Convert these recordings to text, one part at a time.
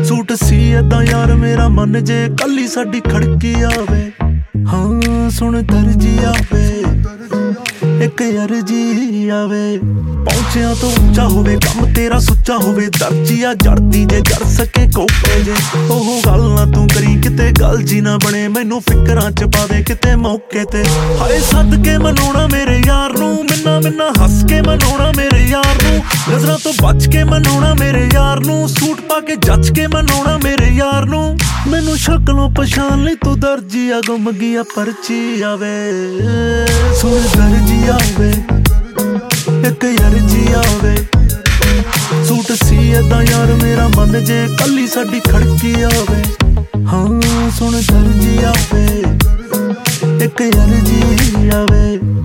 Suit सी ऐदां यार मेरा मन जे कली साडी खड़की आवे। हाँ सुन दर्जी आवे एक अर्जी आवे। पहुंचिया तो उच्चा होवे कम तेरा सुच्चा होवे। दर्जिया जड़दी जे जड़ सके कोपे जे। ओह गल ना तू करी किते गल जी ना बने मैनू फिकरां च पा दे किते मौके ते। हाय सद के मनाउणा मेरे यार नू मिन्ना मिन्ना हस के मनाउणा मेरे यार नू। नजरां तो बच के मनाउणा मेरे यार नू। सूट पा के जच के मनाउणा मेरे यार नू। मैनू शक्लों पछाण लई तू दर्जिया गुम गया परची आवे। सुन दर्जी आवे एक अर्जी आवे। सूट सी ऐदां यार मेरा मन जे कली साडी खड़की आवे। हाँ सुन दर्जी आवे एक अर्जी आवे।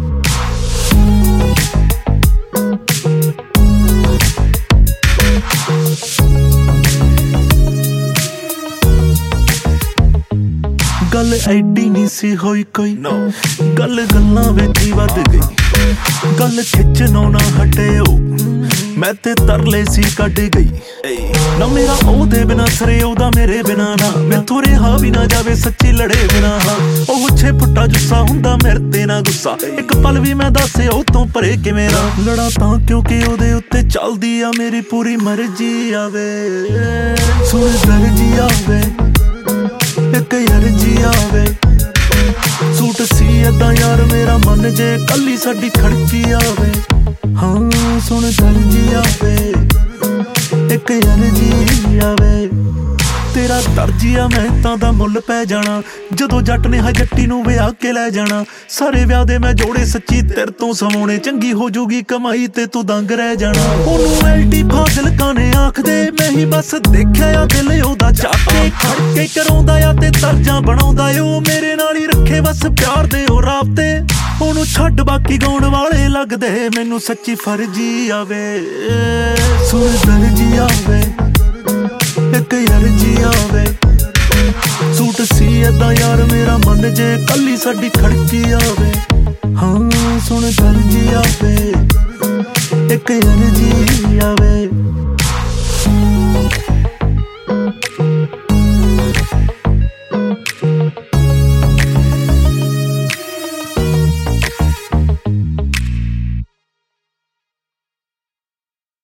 गल एडी नहीं सी होई कोई गल गल्लां विच ही वध गई। गल खिचनों ना हटे मैं ते तरले सी कढ गई। ना मेरा ओहदे बिना सरे ओहदा मेरे बिना ना। मैथों रिहा भी ना जावे सच्ची लड़े बिना। हाँ ओह 6 फुट्टा जुस्सा हुंदा मेरे ते ना गुस्सा। एक पल भी मैं दसे ओह तों परे किवें रा लड़ा तां क्योंकि ओहदे उत्ते चलदी आ मेरी पूरी मर्जी आवे। सुन दर्जी आवे एक अर्जी आवे। सूट सी ऐदां यार मेरा मन जे कली साडी खड़की आवे। हाँ सुन दर्जी आवे एक अर्जी आवे। तेरा दर्जिया मेहनतां दा मुੱਲ पै जाना जदों जट ने जट्टी नूं विआह के लै जाना। सारे विआह दे मैं जोड़े सच्ची तेरे तों सवाउणे। चंगी हो जूगी कमाई ते तू दंग रह जाना। ओनू एलटी फाजिलका ने आखदे मैं ही बस देखिआ आ दिल ओहदा चाके। खड़के कराउंदा आ ते तर्जां बनाउंदा ओ मेरे नाल ही रखे बस प्यार दे ओ राबते। ओनू छड्ड बाकी गाउण वाले लगदे मैनू सच्ची फर्जी आवे। सुन दर्जी आवे एक अर्जी आवे। सूट सी ऐदां यार मेरा मन जे कली साडी खड़की आवे। हाँ सुन दर्जी आवे एक अर्जी आवे।